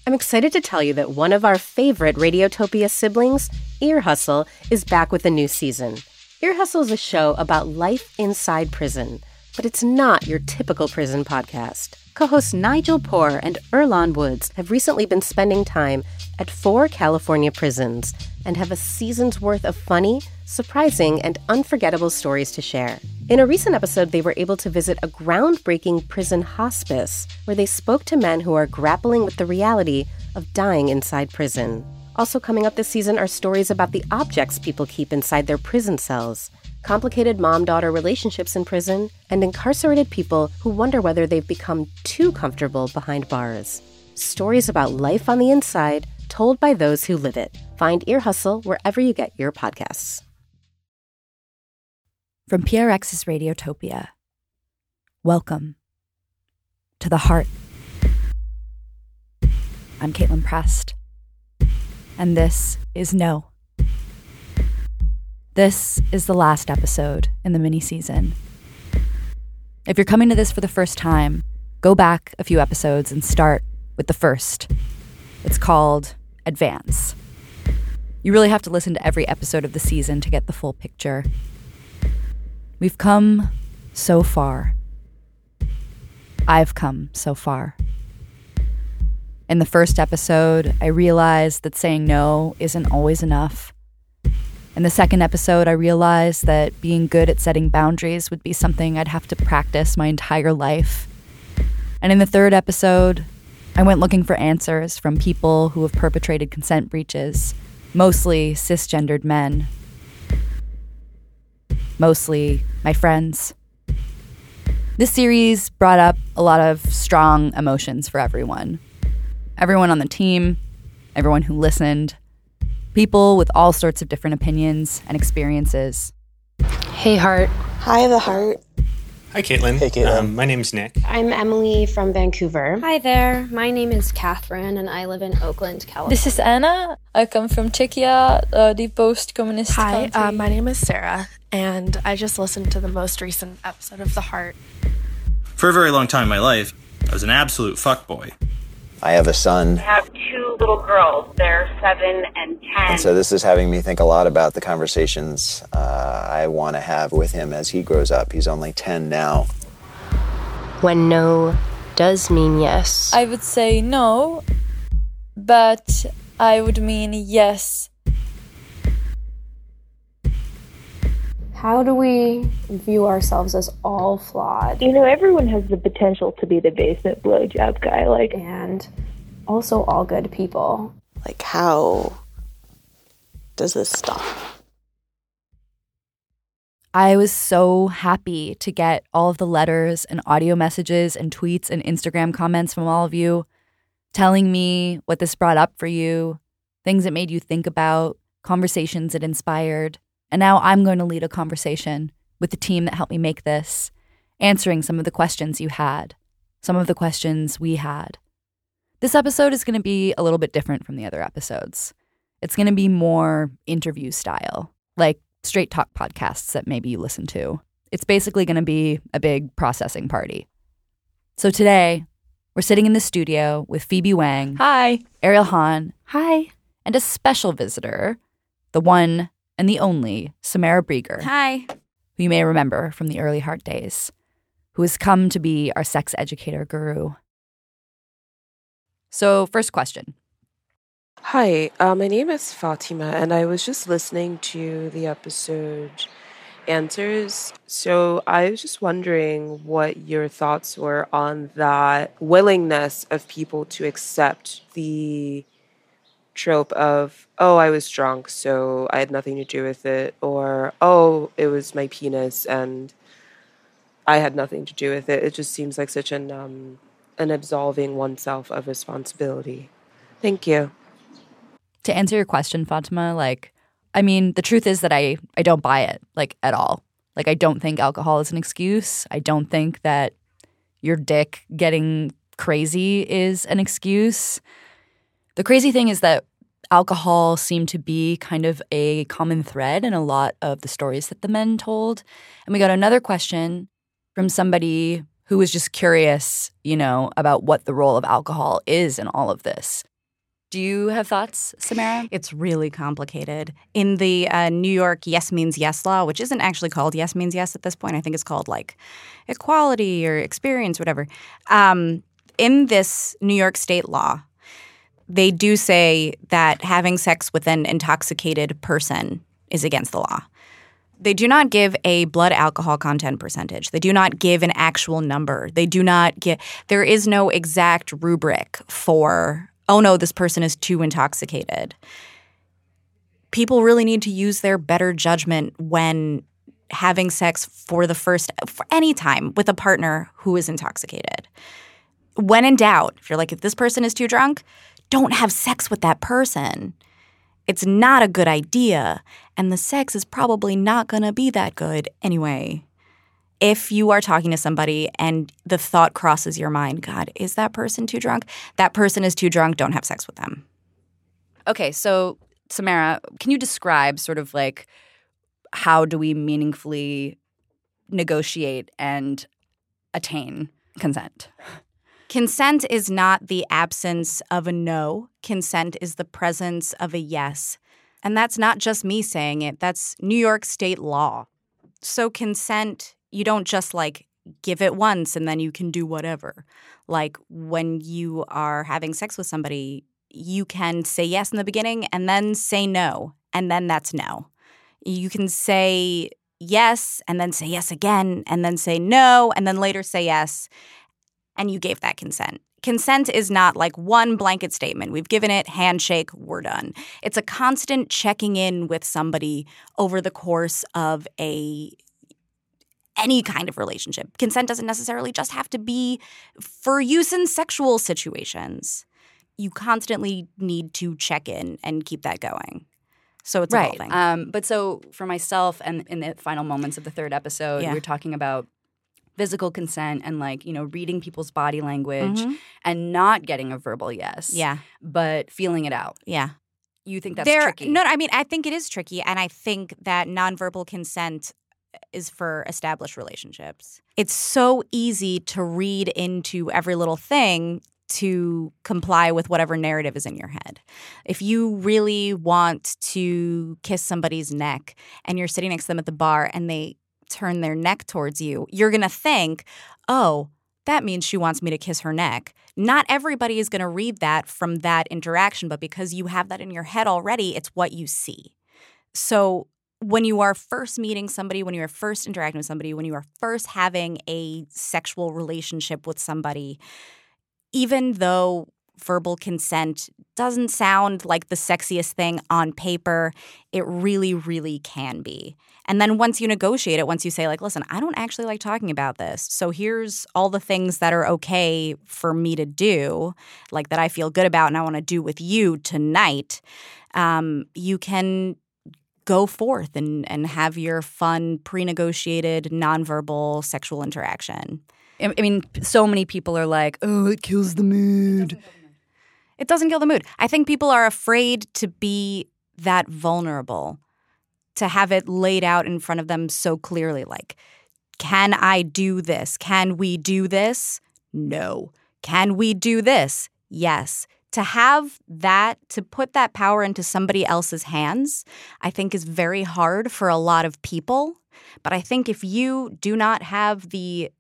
I'm excited to tell you that one of our favorite Radiotopia siblings, Ear Hustle, is back with a new season. Ear Hustle is a show about life inside prison, but it's not your typical prison podcast. Co-hosts Nigel Poor and Earlonne Woods have recently been spending time at 4 California prisons and have a season's worth of funny, surprising, and unforgettable stories to share. In a recent episode, they were able to visit a groundbreaking prison hospice where they spoke to men who are grappling with the reality of dying inside prison. Also coming up this season are stories about the objects people keep inside their prison cells, complicated mom-daughter relationships in prison, and incarcerated people who wonder whether they've become too comfortable behind bars. Stories about life on the inside, told by those who live it. Find Ear Hustle wherever you get your podcasts. From PRX's Radiotopia, welcome to the heart. I'm Caitlin Prest, and this is No. This is the last episode in the mini-season. If you're coming to this for the first time, go back a few episodes and start with the first. It's called Advance. You really have to listen to every episode of the season to get the full picture. We've come so far. I've come so far. In the first episode, I realized that saying no isn't always enough. In the second episode, I realized that being good at setting boundaries would be something I'd have to practice my entire life. And in the third episode, I went looking for answers from people who have perpetrated consent breaches, mostly cisgendered men. Mostly my friends. This series brought up a lot of strong emotions for everyone. Everyone on the team, everyone who listened, people with all sorts of different opinions and experiences. Hey, Heart. Hi, The Heart. Hi, Caitlin. Hey, Caitlin. My name's Nick. I'm Emily from Vancouver. Hi there. My name is Catherine, and I live in Oakland, California. This is Anna. I come from Czechia, the post-communist country. Hi, my name is Sarah, and I just listened to the most recent episode of The Heart. For a very long time in my life, I was an absolute fuckboy. I have a son. I have 2 little girls. They're 7 and 10. And so this is having me think a lot about the conversations I want to have with him as he grows up. He's only 10 now. When no does mean yes. I would say no, but I would mean yes. How do we view ourselves as all flawed? You know, everyone has the potential to be the basement blowjob guy, and also all good people. Like, how does this stop? I was so happy to get all of the letters and audio messages and tweets and Instagram comments from all of you telling me what this brought up for you, things it made you think about, conversations it inspired. And now I'm going to lead a conversation with the team that helped me make this, answering some of the questions you had, some of the questions we had. This episode is going to be a little bit different from the other episodes. It's going to be more interview style, like straight talk podcasts that maybe you listen to. It's basically going to be a big processing party. So today, we're sitting in the studio with Phoebe Wang. Hi. Ariel Han. Hi. And a special visitor, the one and the only Samara Brieger. Hi. Who you may remember from the early Heart days, who has come to be our sex educator guru. So, first question. Hi, my name is Fatima, and I was just listening to the episode Answers. So I was just wondering what your thoughts were on that willingness of people to accept the trope of, oh, I was drunk, so I had nothing to do with it, or, oh, it was my penis and I had nothing to do with it. It just seems like such an absolving oneself of responsibility. Thank you. To answer your question, Fatima, the truth is that I don't buy it, at all. I don't think alcohol is an excuse. I don't think that your dick getting crazy is an excuse. The crazy thing is that alcohol seemed to be kind of a common thread in a lot of the stories that the men told. And we got another question from somebody who was just curious, about what the role of alcohol is in all of this. Do you have thoughts, Samara? It's really complicated. In the New York yes means yes law, which isn't actually called yes means yes at this point. I think it's called like equality or experience, whatever. In this New York state law, they do say that having sex with an intoxicated person is against the law. They do not give a blood alcohol content percentage. They do not give an actual number. They do not give – there is no exact rubric for, oh, no, this person is too intoxicated. People really need to use their better judgment when having sex for any time with a partner who is intoxicated. When in doubt, if you're like, if this person is too drunk, don't have sex with that person. It's not a good idea, and the sex is probably not going to be that good anyway. If you are talking to somebody and the thought crosses your mind, God, is that person too drunk? That person is too drunk. Don't have sex with them. Okay, so Samara, can you describe sort of like how do we meaningfully negotiate and attain consent? Consent is not the absence of a no. Consent is the presence of a yes. And that's not just me saying it. That's New York state law. So consent, you don't just like give it once and then you can do whatever. Like when you are having sex with somebody, you can say yes in the beginning and then say no. And then that's no. You can say yes and then say yes again and then say no and then later say yes. And you gave that consent. Consent is not like one blanket statement. We've given it, handshake, we're done. It's a constant checking in with somebody over the course of any kind of relationship. Consent doesn't necessarily just have to be for use in sexual situations. You constantly need to check in and keep that going. So it's evolving. But so for myself and in the final moments of the third episode, we're talking about physical consent and like, you know, reading people's body language and not getting a verbal yes. Yeah. But feeling it out. Yeah. You think that's tricky? No, I mean, I think it is tricky. And I think that nonverbal consent is for established relationships. It's so easy to read into every little thing to comply with whatever narrative is in your head. If you really want to kiss somebody's neck and you're sitting next to them at the bar and they turn their neck towards you, you're going to think, oh, that means she wants me to kiss her neck. Not everybody is going to read that from that interaction, but because you have that in your head already, it's what you see. So when you are first meeting somebody, when you are first interacting with somebody, when you are first having a sexual relationship with somebody, even though verbal consent doesn't sound like the sexiest thing on paper, it really, really can be. And then once you negotiate it, once you say like, listen, I don't actually like talking about this. So here's all the things that are okay for me to do, like that I feel good about and I want to do with you tonight. You can go forth and have your fun, pre-negotiated, nonverbal sexual interaction. I mean, so many people are like, oh, it kills the mood. It doesn't kill the mood. I think people are afraid to be that vulnerable, to have it laid out in front of them so clearly. Like, can I do this? Can we do this? No. Can we do this? Yes. To have that, to put that power into somebody else's hands, I think is very hard for a lot of people. But I think if you do not have the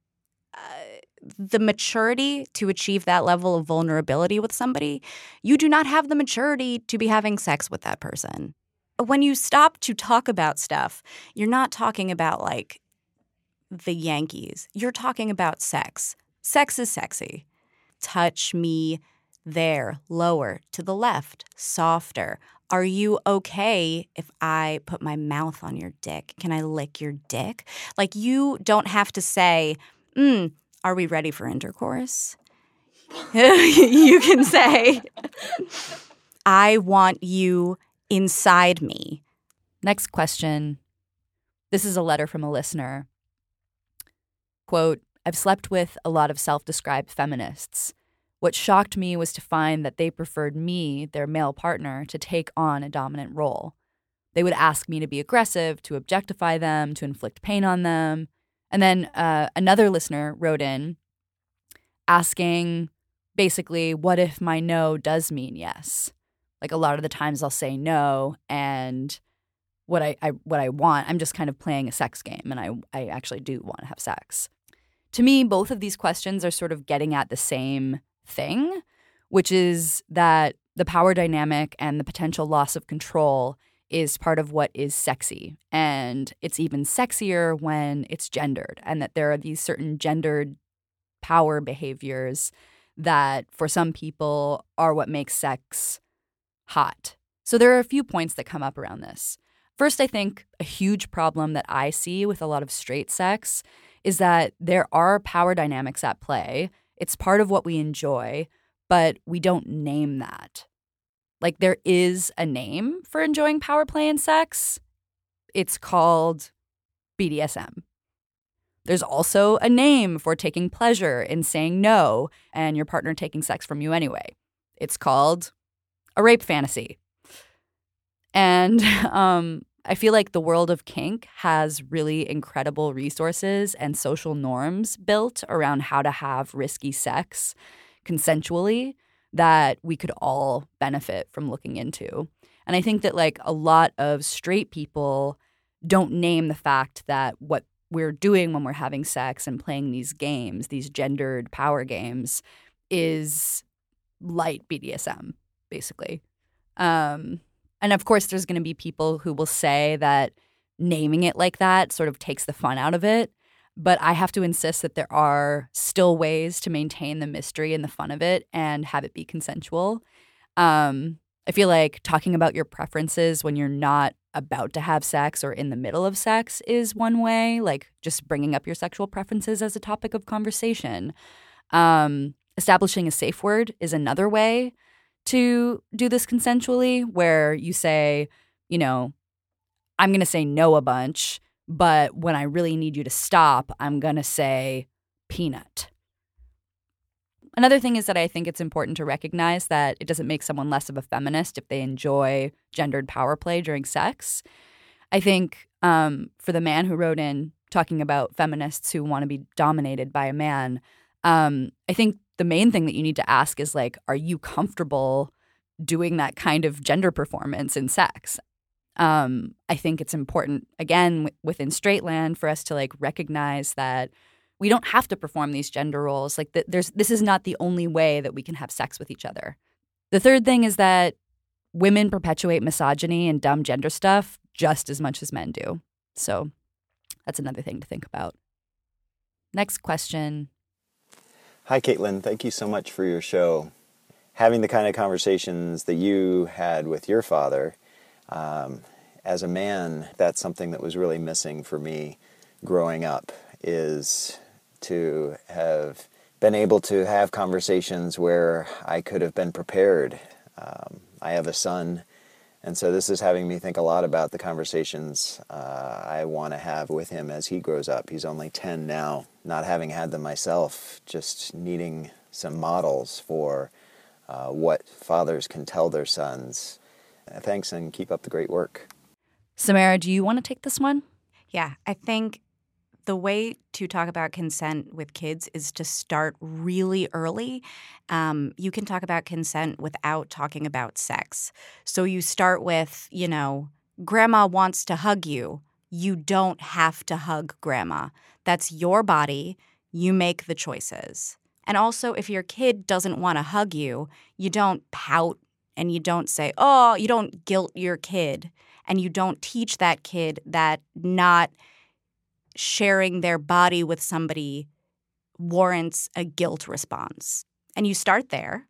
maturity to achieve that level of vulnerability with somebody, you do not have the maturity to be having sex with that person. When you stop to talk about stuff, you're not talking about like the Yankees. You're talking about sex. Sex is sexy. Touch me there, lower, to the left, softer. Are you okay if I put my mouth on your dick? Can I lick your dick? Like, you don't have to say, are we ready for intercourse? You can say, I want you inside me. Next question. This is a letter from a listener. Quote, I've slept with a lot of self-described feminists. What shocked me was to find that they preferred me, their male partner, to take on a dominant role. They would ask me to be aggressive, to objectify them, to inflict pain on them. And then another listener wrote in asking, basically, what if my no does mean yes? Like a lot of the times I'll say no, and what I want, I'm just kind of playing a sex game, and I actually do want to have sex. To me, both of these questions are sort of getting at the same thing, which is that the power dynamic and the potential loss of control is part of what is sexy. And it's even sexier when it's gendered, and that there are these certain gendered power behaviors that for some people are what makes sex hot. So there are a few points that come up around this. First, I think a huge problem that I see with a lot of straight sex is that there are power dynamics at play. It's part of what we enjoy, but we don't name that. Like, there is a name for enjoying power play in sex. It's called BDSM. There's also a name for taking pleasure in saying no and your partner taking sex from you anyway. It's called a rape fantasy. And I feel like the world of kink has really incredible resources and social norms built around how to have risky sex consensually that we could all benefit from looking into. And I think that like a lot of straight people don't name the fact that what we're doing when we're having sex and playing these games, these gendered power games, is light BDSM, basically. And of course, there's going to be people who will say that naming it like that sort of takes the fun out of it. But I have to insist that there are still ways to maintain the mystery and the fun of it and have it be consensual. I feel like talking about your preferences when you're not about to have sex or in the middle of sex is one way, like just bringing up your sexual preferences as a topic of conversation. Establishing a safe word is another way to do this consensually, where you say, you know, I'm going to say no a bunch, but when I really need you to stop, I'm going to say peanut. Another thing is that I think it's important to recognize that it doesn't make someone less of a feminist if they enjoy gendered power play during sex. I think for the man who wrote in talking about feminists who want to be dominated by a man, I think the main thing that you need to ask is like, are you comfortable doing that kind of gender performance in sex? I think it's important, again, within straight land for us to like recognize that we don't have to perform these gender roles. Like this is not the only way that we can have sex with each other. The third thing is that women perpetuate misogyny and dumb gender stuff just as much as men do. So that's another thing to think about. Next question. Hi, Caitlin. Thank you so much for your show. Having the kind of conversations that you had with your father, as a man, that's something that was really missing for me growing up, is to have been able to have conversations where I could have been prepared. I have a son, and so this is having me think a lot about the conversations I want to have with him as he grows up. He's only 10 now, not having had them myself, just needing some models for what fathers can tell their sons. Thanks, and keep up the great work. Samara, do you want to take this one? Yeah, I think the way to talk about consent with kids is to start really early. You can talk about consent without talking about sex. So you start with, you know, grandma wants to hug you. You don't have to hug grandma. That's your body. You make the choices. And also, if your kid doesn't want to hug you, you don't pout and you don't say, oh, you don't guilt your kid. And you don't teach that kid that not sharing their body with somebody warrants a guilt response. And you start there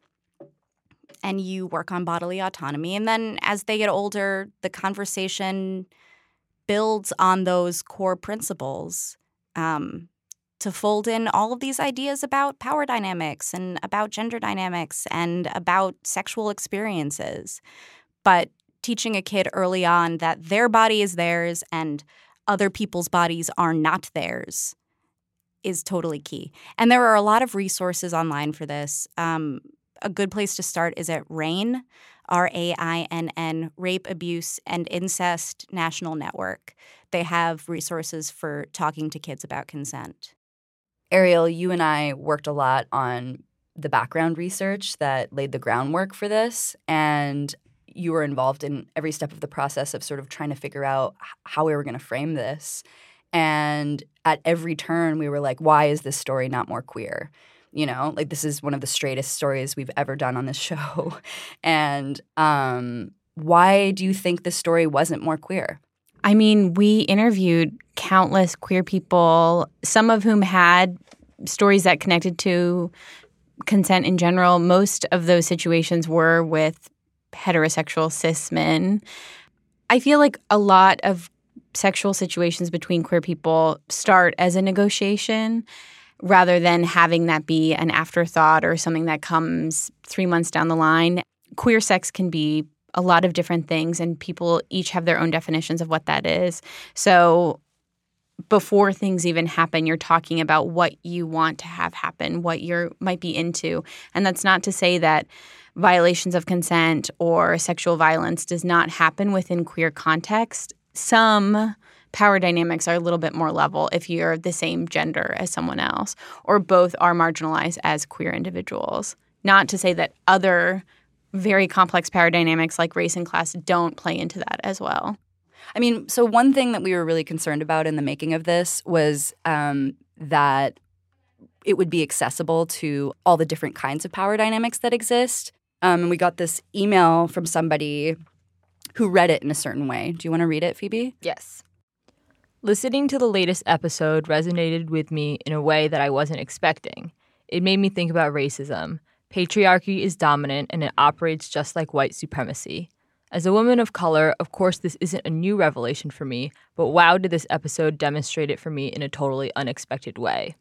and you work on bodily autonomy. And then as they get older, the conversation builds on those core principles to fold in all of these ideas about power dynamics and about gender dynamics and about sexual experiences. But teaching a kid early on that their body is theirs and other people's bodies are not theirs is totally key. And there are a lot of resources online for this. A good place to start is at RAINN, RAINN, Rape, Abuse, and Incest National Network. They have resources for talking to kids about consent. Ariel, you and I worked a lot on the background research that laid the groundwork for this, and you were involved in every step of the process of sort of trying to figure out how we were going to frame this. And at every turn, we were like, why is this story not more queer? You know, like this is one of the straightest stories we've ever done on this show. And why do you think this story wasn't more queer? I mean, we interviewed countless queer people, some of whom had stories that connected to consent in general. Most of those situations were with heterosexual cis men. I feel like a lot of sexual situations between queer people start as a negotiation rather than having that be an afterthought or something that comes 3 months down the line. Queer sex can be a lot of different things, and people each have their own definitions of what that is. So before things even happen, you're talking about what you want to have happen, what you might be into. And that's not to say that violations of consent or sexual violence does not happen within queer context. Some power dynamics are a little bit more level if you're the same gender as someone else, or both are marginalized as queer individuals. Not to say that other very complex power dynamics like race and class don't play into that as well. I mean, so one thing that we were really concerned about in the making of this was that it would be accessible to all the different kinds of power dynamics that exist. And we got this email from somebody who read it in a certain way. Do you want to read it, Phoebe? Yes. Listening to the latest episode resonated with me in a way that I wasn't expecting. It made me think about racism. Patriarchy is dominant and it operates just like white supremacy. As a woman of color, of course, this isn't a new revelation for me, but wow, did this episode demonstrate it for me in a totally unexpected way.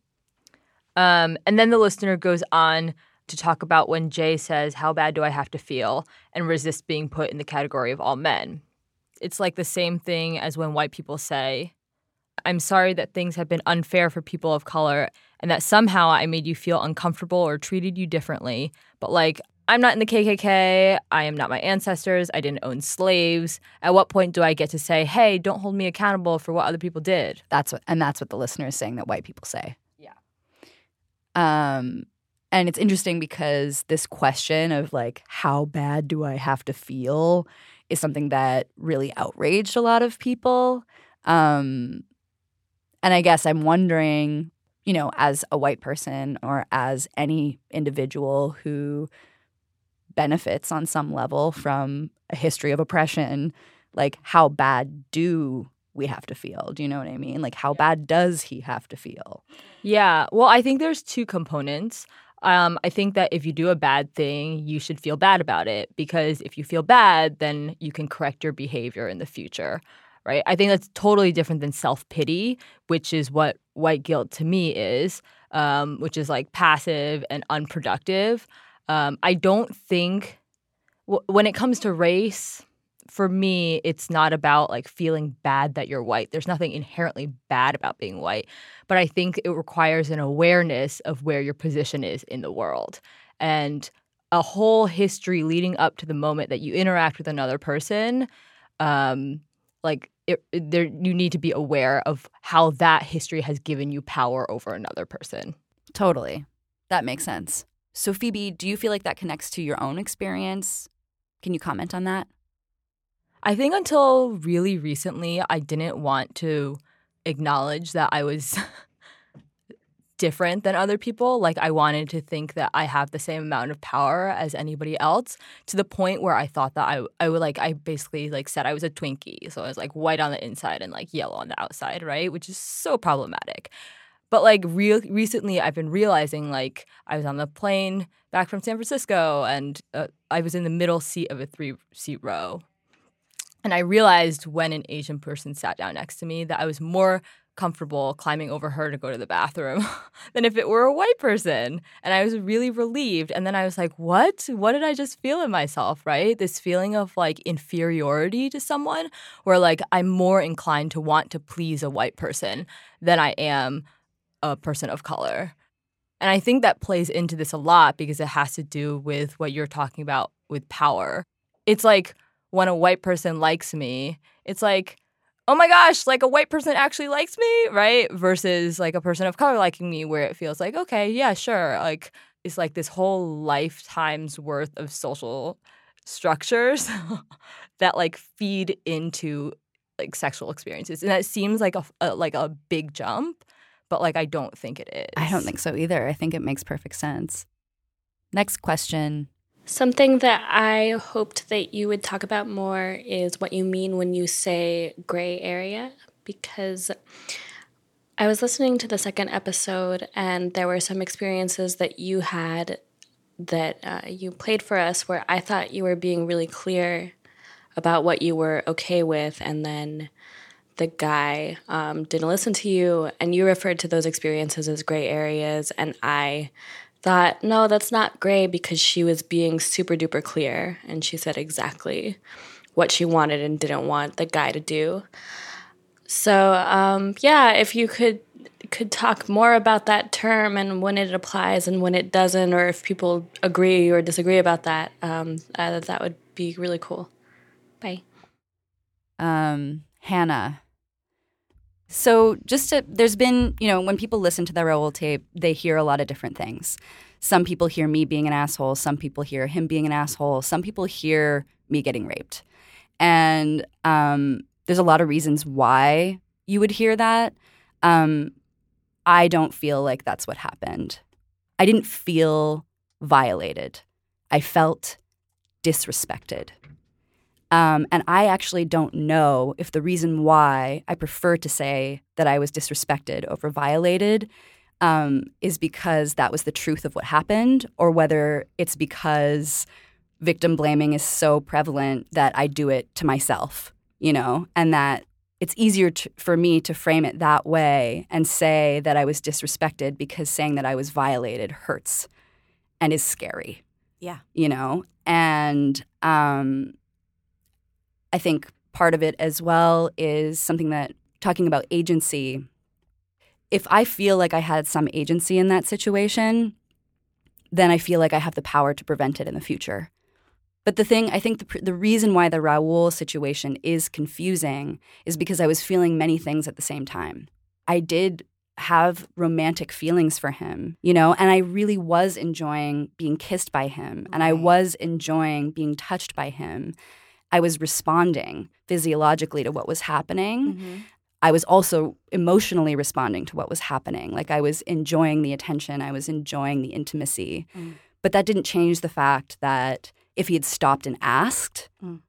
And then the listener goes on to talk about when Jay says, how bad do I have to feel, and resists being put in the category of all men. It's like the same thing as when white people say, I'm sorry that things have been unfair for people of color and that somehow I made you feel uncomfortable or treated you differently. But like, I'm not in the KKK. I am not my ancestors. I didn't own slaves. At what point do I get to say, hey, don't hold me accountable for what other people did? That's what the listener is saying that white people say. Yeah. And it's interesting because this question of like, how bad do I have to feel is something that really outraged a lot of people. And I guess I'm wondering, you know, as a white person or as any individual who benefits on some level from a history of oppression, like how bad do we have to feel? Do you know what I mean? Like how bad does he have to feel? Yeah. Well, I think there's two components. I think that if you do a bad thing, you should feel bad about it, because if you feel bad, then you can correct your behavior in the future, right? I think that's totally different than self-pity, which is what white guilt to me is, which is like passive and unproductive. I don't think when it comes to race, for me, it's not about like feeling bad that you're white. There's nothing inherently bad about being white, but I think it requires an awareness of where your position is in the world and a whole history leading up to the moment that you interact with another person. You need to be aware of how that history has given you power over another person. Totally. That makes sense. So Phoebe, do you feel like that connects to your own experience? Can you comment on that? I think until really recently, I didn't want to acknowledge that I was different than other people. Like I wanted to think that I have the same amount of power as anybody else, to the point where I thought that I basically like said I was a Twinkie. So I was like white on the inside and like yellow on the outside, right? Which is so problematic. But like recently, I've been realizing, like I was on the plane back from San Francisco and I was in the middle seat of a 3-seat row. And I realized when an Asian person sat down next to me that I was more comfortable climbing over her to go to the bathroom than if it were a white person. And I was really relieved. And then I was like, what? What did I just feel in myself, right? This feeling of like inferiority to someone, where like I'm more inclined to want to please a white person than I am a person of color. And I think that plays into this a lot because it has to do with what you're talking about with power. It's like when a white person likes me, it's like, oh my gosh, like a white person actually likes me, right? Versus like a person of color liking me, where it feels like, okay, yeah, sure. Like is like this whole lifetime's worth of social structures that like feed into like sexual experiences. And that seems like a big jump, but like I don't think it is. I don't think so either. I think it makes perfect sense. Next question. Something that I hoped that you would talk about more is what you mean when you say gray area, because I was listening to the second episode and there were some experiences that you had that you played for us where I thought you were being really clear about what you were okay with, and then the guy didn't listen to you, and you referred to those experiences as gray areas, and I thought, no, that's not gray, because she was being super duper clear and she said exactly what she wanted and didn't want the guy to do. So if you could talk more about that term and when it applies and when it doesn't, or if people agree or disagree about that, that would be really cool. Bye. Hannah. So there's been, when people listen to the Raul tape, they hear a lot of different things. Some people hear me being an asshole. Some people hear him being an asshole. Some people hear me getting raped. And there's a lot of reasons why you would hear that. I don't feel like that's what happened. I didn't feel violated. I felt disrespected. And I actually don't know if the reason why I prefer to say that I was disrespected over violated is because that was the truth of what happened, or whether it's because victim blaming is so prevalent that I do it to myself, and that it's easier for me to frame it that way and say that I was disrespected because saying that I was violated hurts and is scary. Yeah. And I think part of it as well is something that, talking about agency, if I feel like I had some agency in that situation, then I feel like I have the power to prevent it in the future. But I think the reason why the Raul situation is confusing is because I was feeling many things at the same time. I did have romantic feelings for him, and I really was enjoying being kissed by him, and I was enjoying being touched by him. I was responding physiologically to what was happening. Mm-hmm. I was also emotionally responding to what was happening. Like, I was enjoying the attention. I was enjoying the intimacy. Mm. But that didn't change the fact that if he had stopped and asked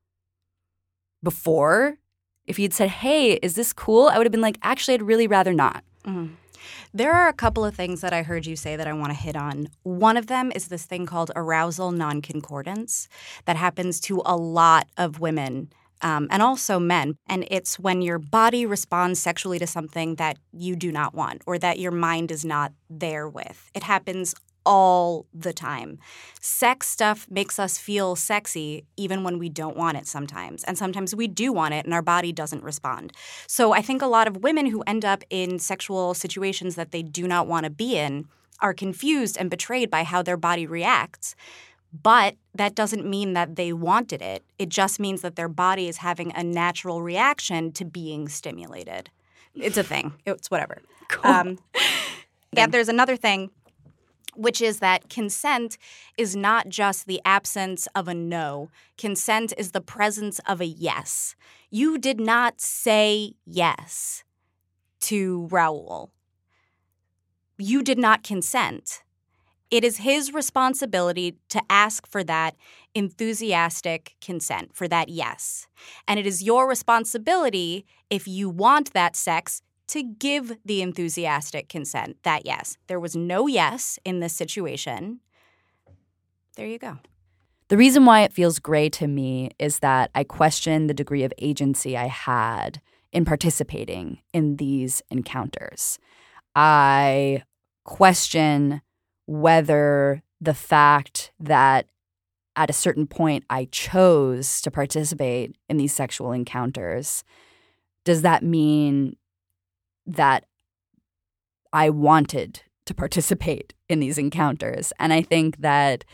before, if he had said, hey, is this cool? I would have been like, actually, I'd really rather not. Mm. There are a couple of things that I heard you say that I want to hit on. One of them is this thing called arousal non-concordance that happens to a lot of women and also men. And it's when your body responds sexually to something that you do not want or that your mind is not there with. It happens all the time. Sex stuff makes us feel sexy even when we don't want it sometimes. And sometimes we do want it and our body doesn't respond. So I think a lot of women who end up in sexual situations that they do not want to be in are confused and betrayed by how their body reacts. But that doesn't mean that they wanted it. It just means that their body is having a natural reaction to being stimulated. It's a thing. It's whatever. Cool. There's another thing, which is that consent is not just the absence of a no. Consent is the presence of a yes. You did not say yes to Raul. You did not consent. It is his responsibility to ask for that enthusiastic consent, for that yes. And it is your responsibility, if you want that sex, to give the enthusiastic consent, that yes. There was no yes in this situation. There you go. The reason why it feels gray to me is that I question the degree of agency I had in participating in these encounters. I question whether the fact that at a certain point I chose to participate in these sexual encounters, does that mean that I wanted to participate in these encounters? And I think that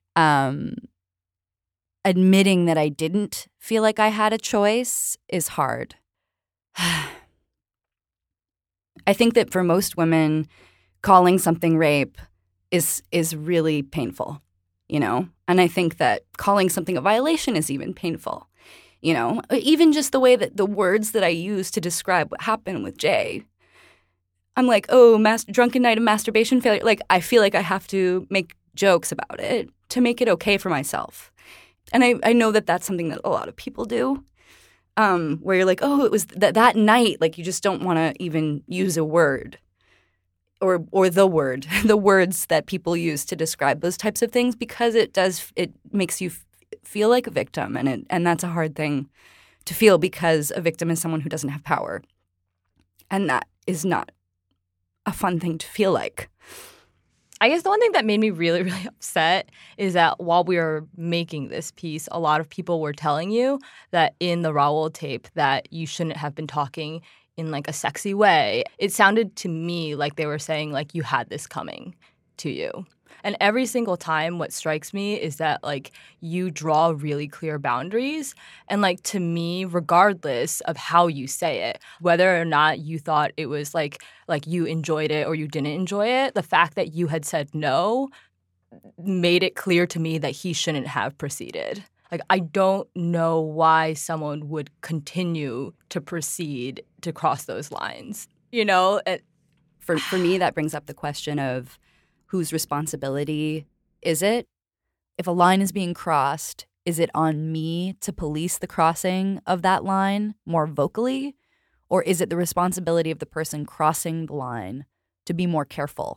admitting that I didn't feel like I had a choice is hard. I think that for most women, calling something rape is really painful, you know? And I think that calling something a violation is even painful, you know? Even just the way that the words that I use to describe what happened with Jay. I'm like, oh, drunken night of masturbation failure. Like, I feel like I have to make jokes about it to make it okay for myself. And I know that that's something that a lot of people do, where you're like, oh, it was that night. Like, you just don't want to even use a word or the word, the words that people use to describe those types of things, because it makes you feel like a victim. And that's a hard thing to feel, because a victim is someone who doesn't have power. And that is not a fun thing to feel like. I guess the one thing that made me really, really upset is that while we were making this piece, a lot of people were telling you that in the Raul tape that you shouldn't have been talking in like a sexy way. It sounded to me like they were saying like you had this coming to you. And every single time what strikes me is that like you draw really clear boundaries. And like to me, regardless of how you say it, whether or not you thought it was like you enjoyed it or you didn't enjoy it, the fact that you had said no made it clear to me that he shouldn't have proceeded. Like, I don't know why someone would continue to proceed to cross those lines, you know? For me, that brings up the question of whose responsibility is it? If a line is being crossed, is it on me to police the crossing of that line more vocally? Or is it the responsibility of the person crossing the line to be more careful?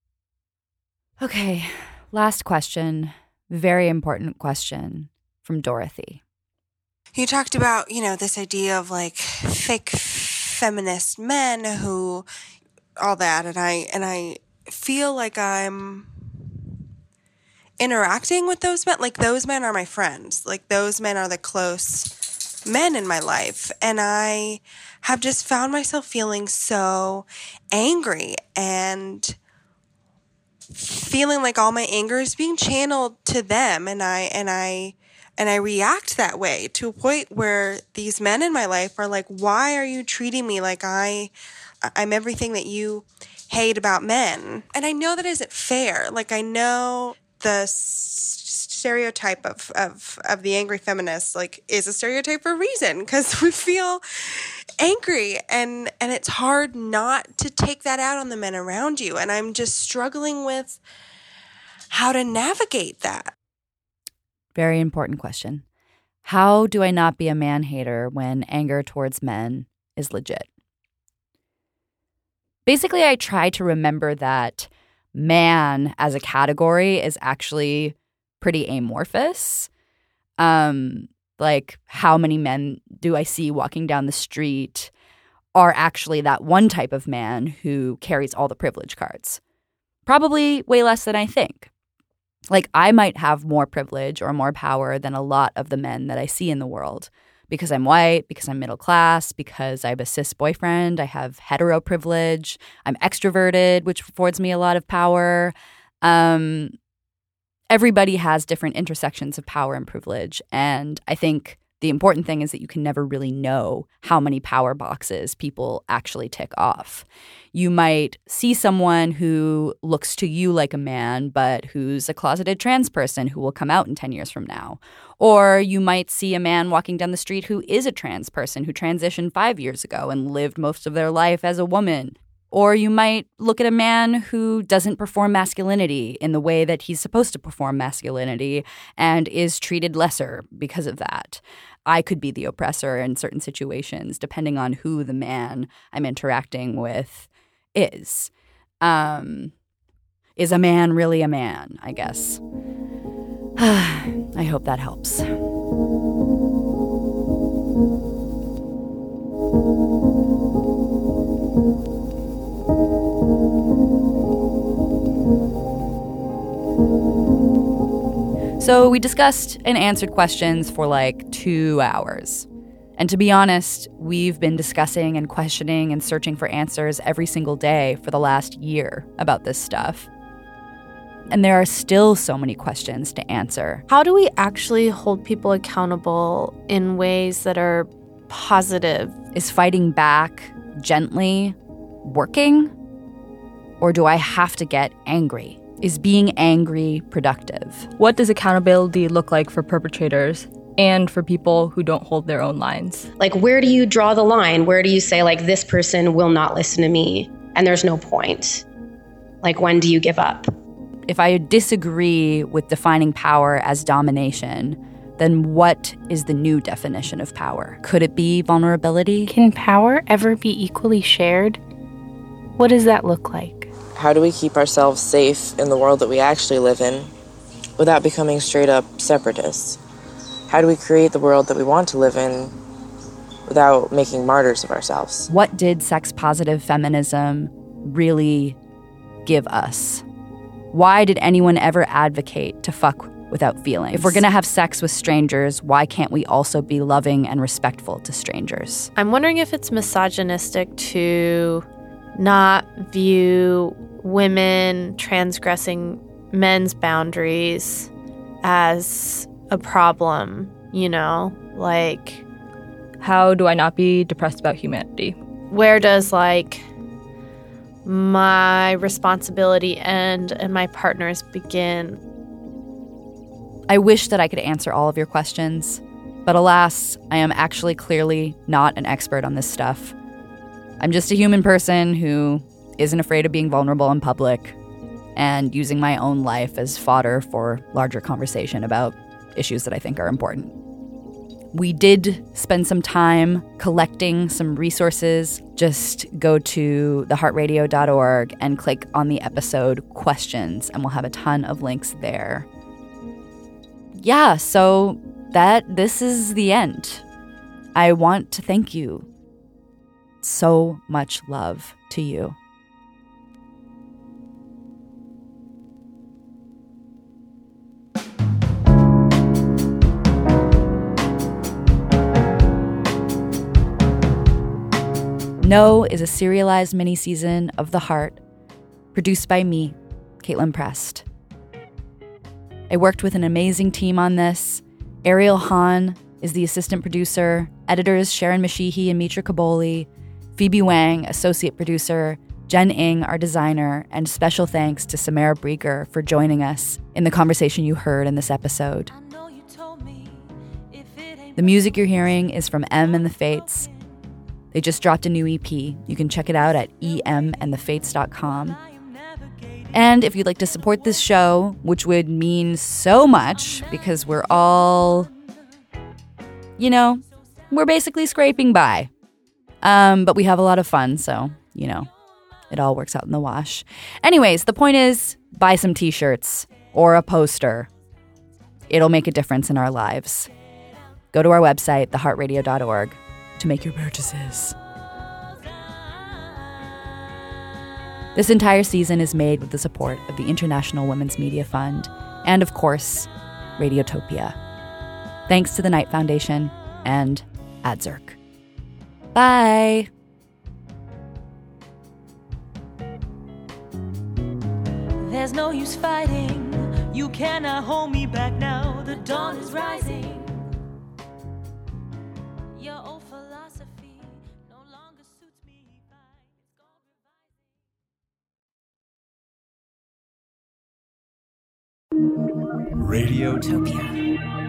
Okay, last question. Very important question from Dorothy. You talked about, this idea of like fake feminist men who, all that, and I feel like I'm interacting with those men. Like, those men are my friends. Like, those men are the close men in my life. And I have just found myself feeling so angry and feeling like all my anger is being channeled to them. And I react that way to a point where these men in my life are like, why are you treating me like I'm everything that you hate about men? And I know that isn't fair. Like, I know the stereotype of the angry feminist, like, is a stereotype for a reason, because we feel angry and it's hard not to take that out on the men around you. And I'm just struggling with how to navigate that. Very important question. How do I not be a man-hater when anger towards men is legit? Basically, I try to remember that man as a category is actually pretty amorphous. Like, how many men do I see walking down the street are actually that one type of man who carries all the privilege cards? Probably way less than I think. Like, I might have more privilege or more power than a lot of the men that I see in the world, because I'm white, because I'm middle class, because I have a cis boyfriend, I have hetero privilege, I'm extroverted, which affords me a lot of power. Everybody has different intersections of power and privilege, and I think the important thing is that you can never really know how many power boxes people actually tick off. You might see someone who looks to you like a man, but who's a closeted trans person who will come out in 10 years from now. Or you might see a man walking down the street who is a trans person who transitioned 5 years ago and lived most of their life as a woman. Or you might look at a man who doesn't perform masculinity in the way that he's supposed to perform masculinity and is treated lesser because of that. I could be the oppressor in certain situations, depending on who the man I'm interacting with is. Is a man really a man, I guess? I hope that helps. So we discussed and answered questions for like 2 hours. And to be honest, we've been discussing and questioning and searching for answers every single day for the last year about this stuff. And there are still so many questions to answer. How do we actually hold people accountable in ways that are positive? Is fighting back gently working? Or do I have to get angry? Is being angry productive? What does accountability look like for perpetrators and for people who don't hold their own lines? Like, where do you draw the line? Where do you say, like, this person will not listen to me and there's no point? Like, when do you give up? If I disagree with defining power as domination, then what is the new definition of power? Could it be vulnerability? Can power ever be equally shared? What does that look like? How do we keep ourselves safe in the world that we actually live in without becoming straight up separatists? How do we create the world that we want to live in without making martyrs of ourselves? What did sex-positive feminism really give us? Why did anyone ever advocate to fuck without feelings? If we're gonna have sex with strangers, why can't we also be loving and respectful to strangers? I'm wondering if it's misogynistic to not view women transgressing men's boundaries as a problem, you know? Like, how do I not be depressed about humanity? Where does, like, my responsibility end and my partner's begin? I wish that I could answer all of your questions, but alas, I am actually clearly not an expert on this stuff. I'm just a human person who isn't afraid of being vulnerable in public and using my own life as fodder for larger conversation about issues that I think are important. We did spend some time collecting some resources. Just go to theheartradio.org and click on the episode questions, and we'll have a ton of links there. Yeah, so this is the end. I want to thank you. So much love to you. No is a serialized mini-season of The Heart, produced by me, Caitlin Prest. I worked with an amazing team on this. Ariel Hahn is the assistant producer, editors Sharon Mashihi and Mitra Kaboli, Phoebe Wang, associate producer, Jen Ng, our designer, and special thanks to Samara Brieger for joining us in the conversation you heard in this episode. The music you're hearing is from M and the Fates. They just dropped a new EP. You can check it out at emandthefates.com. And if you'd like to support this show, which would mean so much because we're all, we're basically scraping by. But we have a lot of fun, so, it all works out in the wash. Anyways, the point is, buy some t-shirts or a poster. It'll make a difference in our lives. Go to our website, theheartradio.org, to make your purchases. This entire season is made with the support of the International Women's Media Fund and, of course, Radiotopia. Thanks to the Knight Foundation and Adzerk. Bye! There's no use fighting. You cannot hold me back now. The dawn is rising. Your old philosophy no longer suits me. Radiotopia.